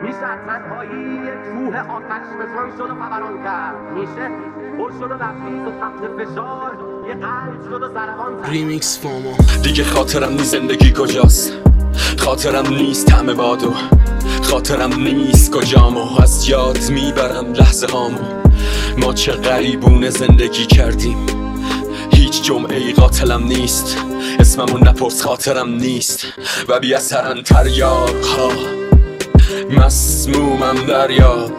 میشه تنهایی یک کوه آتش بزرگ شد و فوران کرد. میشه پر شد و لبریز و تحت فشار یه قلب شد و ضربان کرد. ریمیکس فاما. دیگه خاطرم نیست زندگی کجاست، خاطرم نیست طعم بادو، خاطرم نیست کجامو، از یاد میبرم لحظه هامو. ما چه غریبونه زندگی کردیم، هیچ جمعه ای قاتلم نیست، اسممون نپرس خاطرم نیست و بی اثرن تریاق ها، مسمومم دریاب.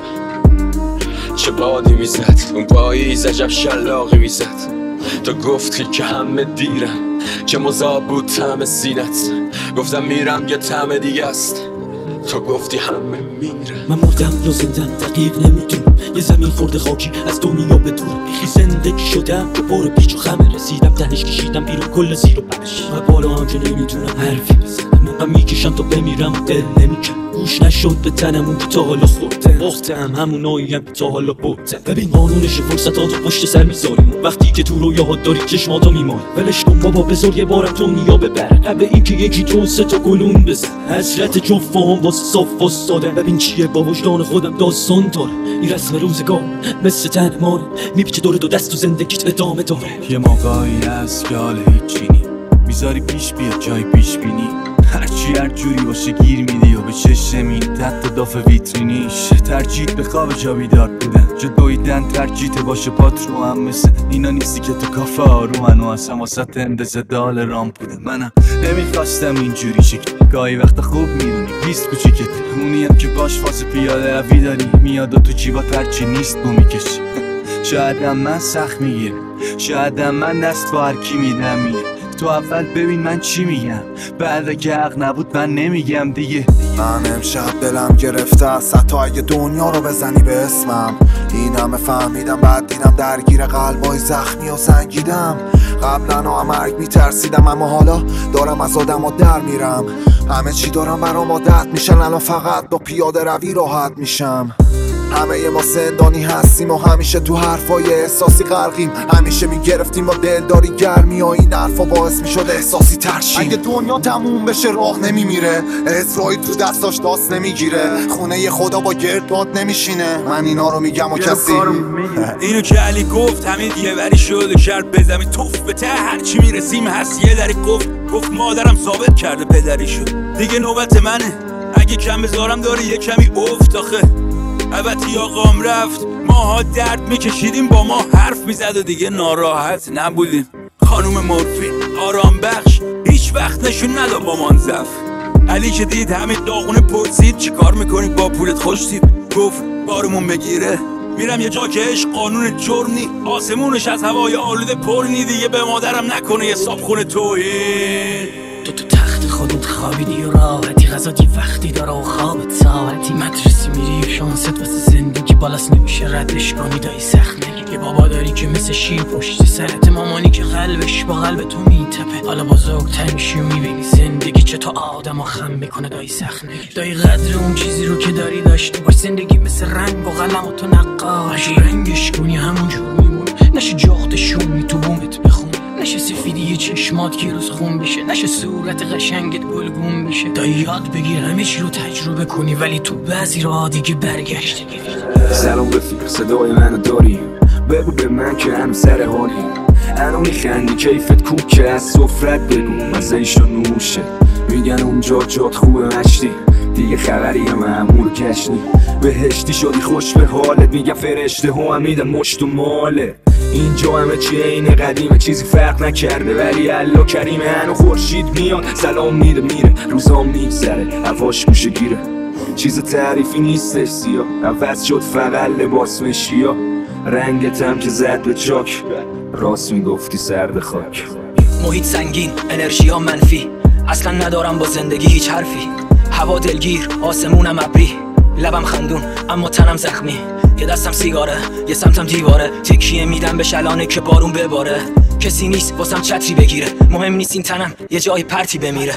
چه بادی میزد اون پاییز، عجب شلاقی میزد. تو گفتی که همه دیرن، چه مذاب بود طعم سینت. گفتم میرم یه طعم دیگه است، تو گفتی همه میره. من مردم یا زندم دقیق نمیدونم، یه زمین خورده خاکی از دنیا به دور. بیخی زندگی شدم که بار پیچ و خمه رسیدم تهش، کشیدم بیرون کل زیر و بخش. و بالا هم که نمیتونم حرفی بزنم، من میکشم تا بمیرم و دل نمیکنم. گوش نشد به تنمون که تا حالا خوردم، باختم هموناییم که تا حالا بردم. ببین قانونش فرصتاتو پشت سر میذاریم، وقتی که تو رویاهات داری چشماتو میماری. ولش کن بابا بذار یه بارم دنیا ببره، قبل اینکه یکی تو سه تا گلون بزن. حسرت جفام واسه صاف واسطاده، ببین چیه با وجدان خودم داستان داره. این رسم روزگار مثل تن ماره، میپیچه دور دو دست و زندگیت ادامه داره. یه موقعی هست که حال هیچی نی، میذاری پیش بیاد جای پیش بینی. هرچی هر جوری باشه گیر میدی و به چشم میری تحت داف ویترینیش. ترجیح به خواب جا بیدار بودن، جا دویدن ترجیح باشه پات رو هم مثل اینا نیستی که تو کافه آرومن و اصلا واسط اندازه دال رام بودن. منم نمیخواستم اینجوری شکل، گاهی وقتا خوب میدونی بیست کوچیکت، اونی هم که باش فاز پیاده روی داری میاد و تو جیبات هرچی نیست بو میکشی. شایدم من سخت میگیرم، شایدم من دست با هرکی میدم میگه تو اول ببین من چی میگم، بعد که حق نبود من نمیگم دیگه. من امشب دلم گرفته است حتی اگه دنیا رو بزنی به اسمم. این همه فهمیدم بعد دیدم درگیر قلبای زخمی و سنگیدم. قبلا هم مرگ میترسیدم اما حالا دارم از آدم ها در میرم. همه چی دارم برام عادت میشن، الان فقط با پیاده روی راحت میشم. همه ما زندانی هستیم و همیشه تو حرفای احساسی غرقیم. همیشه میگرفتیم با دلداری گرمی و این حرفا باعث میشد احساسی ترشیم. اگه دنیا تموم بشه راه نمیمیره، اسرایی تو دستاش داست نمیگیره، خونه خدا با گردباد نمیشینه. من اینا رو میگم و کسی اینو که علی گفت همین یه وری شده کرد به زمین توف به ته هرچی میرسیم هست. یه دری گفت مادرم ثابت کرده پدری شد، دیگه نوبت منه. اگه کم بذارم داری یه کمی افت آخه. البته آقام رفت، ماها درد میکشیدیم، با ما حرف میزد و دیگه ناراحت نبودیم. خانوم مورفین آرام بخش هیچ وقت نشون نداد با من ضعف. علی که دید همین داغونه پرسید چی کار میکنی با پولت خوش تیپ، گفت بارمون بگیره میرم یه جا که عشق قانون جرم نی، آسمونش از هوای آلوده پر نی. دیگه به مادرم نکنه یه صابخونه توهین. تو تخت خودت خوابیدی و راحتی، غذا دی وقتی داره و خوابت ساعتی. مدرسی میری شانست واسه زندگی بالاست نمیشه ردش کنی، دایی سخت نگی. یه بابا داری که مثل شیر پشت سرت، مامانی که قلبش با قلب تو میتپه. حالا بزرگتر میشی و میبینی زندگی چه تا آدم خم میکنه، دایی سخت نگی. دایی قدر اون چیزی رو که داری داشته باش، زندگی مثل رنگ و قلم و تو نقاش. رنگش کنی همونجور میمونه، نشه جاختشونی تو بومت بخون، نشه سفیدی چشمات که روز خون بشه، نشه صورت قشنگت گلگون بشه. تا یاد بگیر همه چی رو تجربه کنی، ولی تو بعضی راه دیگه برگشت. سلام رفیق صدای منو داری، بگو به من که هم سر حالی. الان میخندی کیفت کوک که از سفرت بگو مزه‌اش رو نوشه. میگن اونجا جات خوبه مشتی، دیگه خبری معمول کشنی. بهشتی شدی خوش به حالت، میگن فرشته ها هم میدن مشت و ماله. اینجا همه چی عین قدیمه، چیزی فرق نکرده ولی الله کریمه. هنو خورشید میاد سلام میده میره، روزام میگذره هواش گوشه گیره. چیز تعریفی نیستش سیاه، عوض شد فقط لباس مشیا. رنگت هم که زد به چاک، راست میگفتی سرد خاک. محیط سنگین انرژی ها منفی، اصلا ندارم با زندگی هیچ حرفی. هوا دلگیر آسمونم ابری، لبم خندون اما تنم زخمی. یه دستم سیگاره یه سمتم دیواره، تکیه میدم به شلانه که بارون بباره. کسی نیست واسم چتری بگیره، مهم نیست این تنم یه جای پرتی بمیره.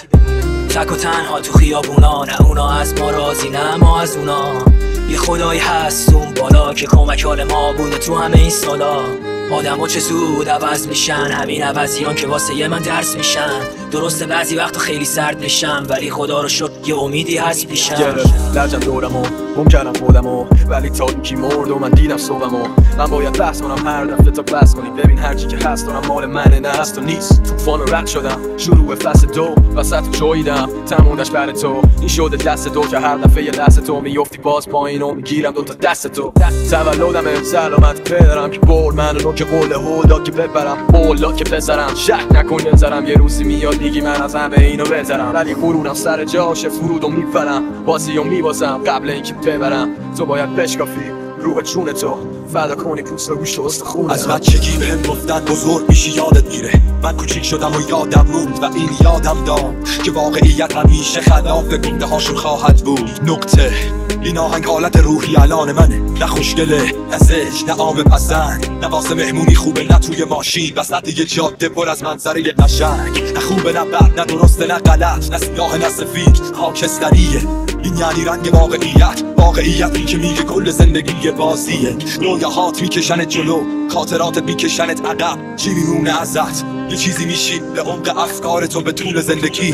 تک و تنها تو خیابونا، نه اونا از ما راضی نه ما از اونا. یه خدایی هست اون بالا که کمک حال ما بوده تو همه این سالا. آدم‌ها چه زود عوض میشن، همین عوضیان که واسه یه من درس میشن. درسته بعضی وقتا خیلی سرد میشم، ولی خدا رو شکر یه امیدی هست پیشم. گرفت لجم دورمو گم کردم خودمو، ولی تا کی مرد و من دیدم صبحمو. من باید بحث کنم هر دفعه تا بس کنی، ببین هرچی که هست دارم مال منه نه هست و نیست. طوفان رو رد شدم شروع فصل دو، وسط جویدم تمومش بر تو. این شده دست تو که هر دفعه یه دست تو میفتی باز پایین و میگیرم دوتا دست تو. تولدم سلامت پدرم که برد منو که قول هولدا که ببرم بولا که بذارم. شک نکن نذارم یه روزی میاد دیگی من از همه اینو بذارم، ولی غرورم سر جاشه فرودو میبرم بازیو میبازم قبل اینکه ببرم. تو باید بشکافی روح چون تو فدا کنی پوست و گوشت و استخونت. از بچگی بهم گفتن بزرگ میشی یادت میره، من کوچیک شدم و یادم موند و این یادم داد که واقعیت همیشه خلاف گفته هاشون خواهد بود. نکته این آهنگ حالت روحی الان منه، نه خوشگله نه زشت نه عام پسند، نه واسه مهمونی خوبه نه توی ماشین وسط یه جاده پر از منظره قشنگ. نه خوبه نه بد نه درسته نه غلط، نه سیاه نه سفید خاکستریه. این یعنی رنگ واقعیتی که میگه کل زندگی بازیه. رویاهات میکشنت جلو، خاطراتت میکشنت عقب. چی میمونه ازت؟ یه چیزی میشی به عمق افکارتو به طول زندگی.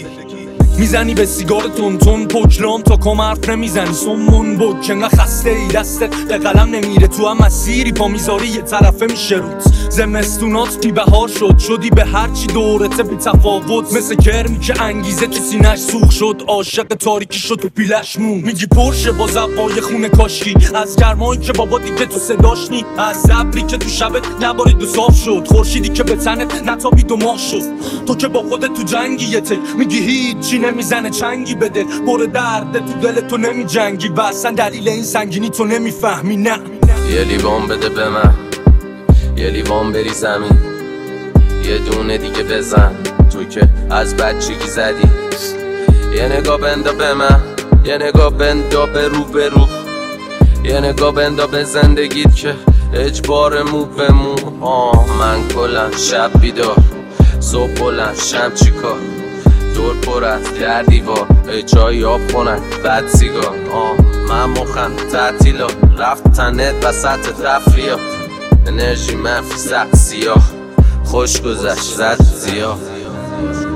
میزنی به سیگار تون پجرام تا کم حرف نمیزنی. سمون بود که انقدر خسته ای دستت به قلم نمیره، تو هم مسیری پا میذاری یه طرفه میشه روت. زمستونات بی بهار شدی به هرچی دورته بی تفاوت. مثل کرمی که انگیزه تو سینش سوخ شد، عاشق تاریکی شد و پیلش مون. میگی پرشه با زبای خونه کاشکی، از گرمایی که بابا دیگه تو صداش نی، از زبری که تو شبت نبارید و صاف شد، خورشیدی که به تنت نتابید و ماه شد. تو که با خودت تو جنگی یه تک میگی هیچی نمیزنه چنگی بده، بر درد تو دل تو نمی جنگی و اصلا دلیل این سنگینی تو نمیفهمی. نه یه لیوان بده به من، یه لیوان بری زمین، یه دونه دیگه بزن توی که از بچگی زدی. یه نگاه بندا به من، یه نگاه بندا به رو، یه نگاه بندا به زندگیت که اجبار مو به مو. من کلن شب بیدار صبح بلند شم چیکار، دور پر از در دیوار جایی آب خونک بد سیگار. من مخم تعطیلات رفتنت وسط تفریات، انرژی منفی سخت سیاه خوش گذشت زد زیاد.